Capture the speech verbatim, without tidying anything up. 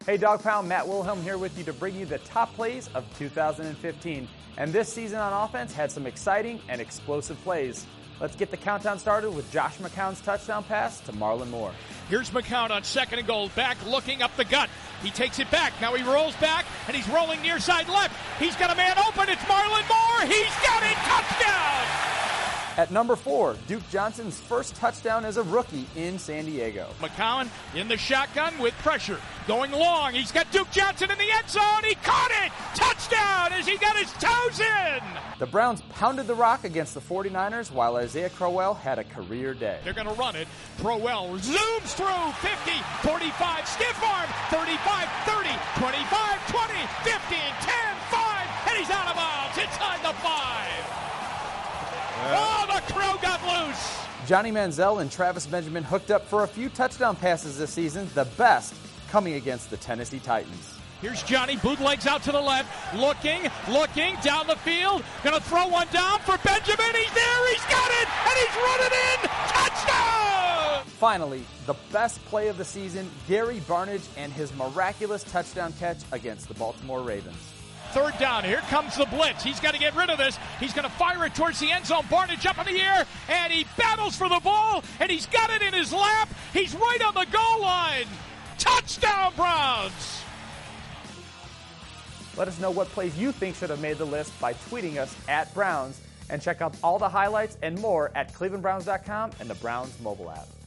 Hey Dog Pound, Matt Wilhelm here with you to bring you the top plays of two thousand fifteen. And this season on offense had some exciting and explosive plays. Let's get the countdown started with Josh McCown's touchdown pass to Marlon Moore. Here's McCown on second and goal, back looking up the gut. He takes it back. Now he rolls back, and he's rolling near side left. He's got a man open. It's Marlon Moore. He's got it. Touchdown! At number four, Duke Johnson's first touchdown as a rookie in San Diego. McCown in the shotgun with pressure. Going long. He's got Duke Johnson in the end zone. He caught it. Touchdown as he got his toes in. The Browns pounded the rock against the forty-niners while Isaiah Crowell had a career day. They're going to run it. Crowell zooms through fifty, forty-five, stiff arm, thirty-five, thirty, twenty-five, twenty, fifteen, ten, five, and he's out of bounds inside the five. Oh, the crow got loose. Johnny Manziel and Travis Benjamin hooked up for a few touchdown passes this season, the best coming against the Tennessee Titans. Here's Johnny, bootlegs out to the left, looking, looking, down the field, gonna throw one down for Benjamin, he's there, he's got it, and he's running in, touchdown! Finally, the best play of the season, Gary Barnidge and his miraculous touchdown catch against the Baltimore Ravens. Third down, here comes the blitz. He's got to get rid of this. He's going to fire it towards the end zone. Barnidge up in the air, and he battles for the ball, and he's got it in his lap. He's right on the goal line. Touchdown, Browns! Let us know what plays you think should have made the list by tweeting us at Browns, and check out all the highlights and more at cleveland browns dot com and the Browns mobile app.